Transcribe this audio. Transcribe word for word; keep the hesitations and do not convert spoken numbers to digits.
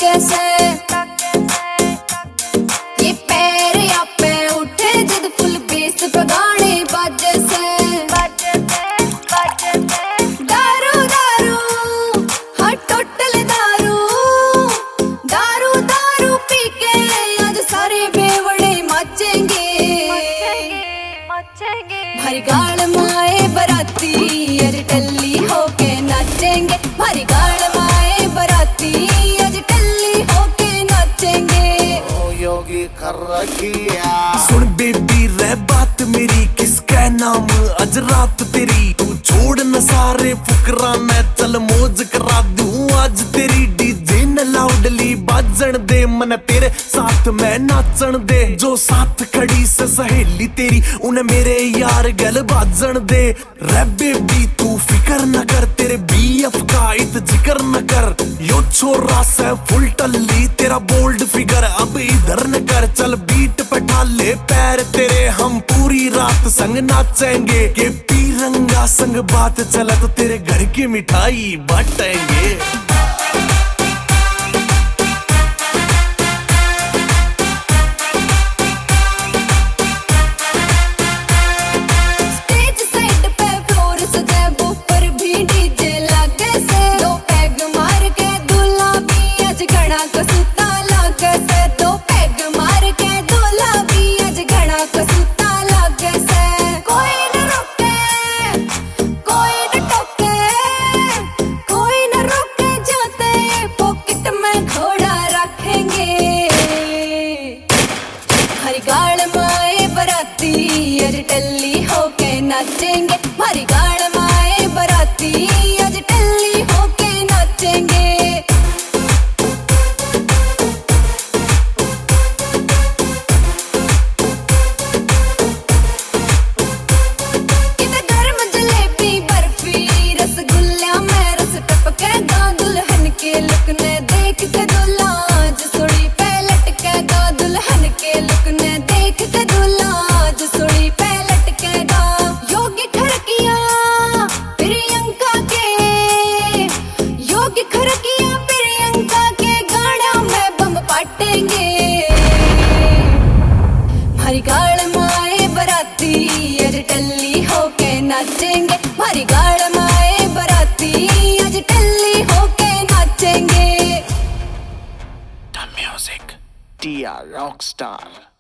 लागे से ये पैर आपे उठे जद फुल बेस पे गाने बाजे से दारू दारू हाँ टोटल दारू दारू दारू पी के आज सारे बेवड़े मचेंगे भारी गाल माए बराती आज टल्ली होके नाचेंगे भारी गाल माए बराती आज टल्ली होके नाचेंगे। ओ योगी कर रखिया सुन बेबी रे बात मेरी किसका नाम आज रात तेरी तू छोड़ न सारे फुकरा मैं चल मौज करा दूं आज तेरी डीजे न लाउडली बाजन दे मन तेरे साथ मैं नाचन दे जो साथ खड़ी से सहेली तेरी उन्हें मेरे यार गल बाजन दे रे बेबी तू फिकर न कर तेरे बीएफ का इत जिक्र न कर यो छोरा से फुल टल्ली तेरा बोल्ड फिगर अब इधर न कर चल बीट पे ठाले पैर तेरे हम पूरी रात संग नाचेंगे के पीरंगा संग बात चला तो तेरे घर की मिठाई बांटेंगे। गाल माए बराती आज टल्ली होके नाचेंगे भारी गाल माए बराती आज टल्ली होके नाचेंगे। किते गर्म जलेबी बर्फी रसगुल्ला में रस टपकेगा दुल्हन के लुक ने देख के दूल्हा आज सोड़ी पे लटकेगा दुल्हन के लुक ने देख के दूल्हा आज सोड़ी पे लटकेगा। योगी खरकिया प्रियंका के योगी खरकिया प्रियंका के गाना में बम पाटेंगे भारी गाल माए बराती आज टल्ली होके नाचेंगे भारी गाल माए बराती आज टल्ली होके नाचेंगे। Music Tiya rock star.